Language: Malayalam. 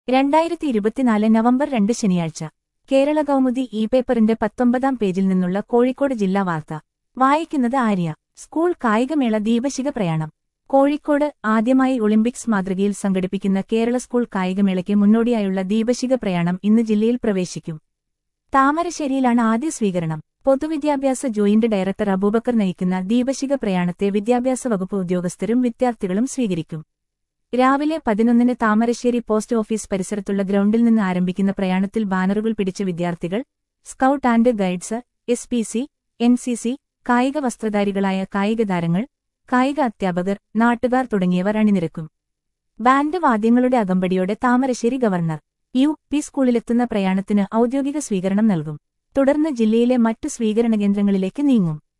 2024 നവംബർ 2 ശനിയാഴ്ച കേരള കൗമുദി പേപ്പറിന്റെ 19-ാം പേജിൽ നിന്നുള്ള കോഴിക്കോട് ജില്ലാ വാർത്ത വായിക്കുന്നത് ആര്യ. സ്കൂൾ കായികമേള ദീപശിഖ പ്രയാണം. കോഴിക്കോട് ആദ്യമായി ഒളിമ്പിക്സ് മാതൃകയിൽ സംഘടിപ്പിക്കുന്ന കേരള സ്കൂൾ കായികമേളയ്ക്ക് മുന്നോടിയായുള്ള ദീപശിഖ പ്രയാണം ഇന്ന് ജില്ലയിൽ പ്രവേശിക്കും. താമരശ്ശേരിയിലാണ് ആദ്യ സ്വീകരണം. പൊതുവിദ്യാഭ്യാസ ജോയിന്റ് ഡയറക്ടർ അബൂബക്കർ നയിക്കുന്ന ദീപശിഖ പ്രയാണത്തെ വിദ്യാഭ്യാസ വകുപ്പ് ഉദ്യോഗസ്ഥരും വിദ്യാർത്ഥികളും സ്വീകരിക്കും. രാവിലെ 11-ന് താമരശ്ശേരി പോസ്റ്റ് ഓഫീസ് പരിസരത്തുള്ള ഗ്രൗണ്ടിൽ നിന്ന് ആരംഭിക്കുന്ന പ്രയാണത്തിൽ ബാനറുകൾ പിടിച്ച വിദ്യാർത്ഥികൾ, scout and guides, SPC, NCC, കായിക വസ്ത്രധാരികളായ കായിക താരങ്ങൾ, കായിക അധ്യാപകർ, നാട്ടുകാർ തുടങ്ങിയവർ അണിനിരക്കും. ബാൻഡ് വാദ്യങ്ങളുടെ അകമ്പടിയോടെ താമരശ്ശേരി ഗവർണർ UP സ്കൂളിലെത്തുന്ന പ്രയാണത്തിന് ഔദ്യോഗിക സ്വീകരണം നൽകും. തുടർന്ന് ജില്ലയിലെ മറ്റു സ്വീകരണ കേന്ദ്രങ്ങളിലേക്ക് നീങ്ങും.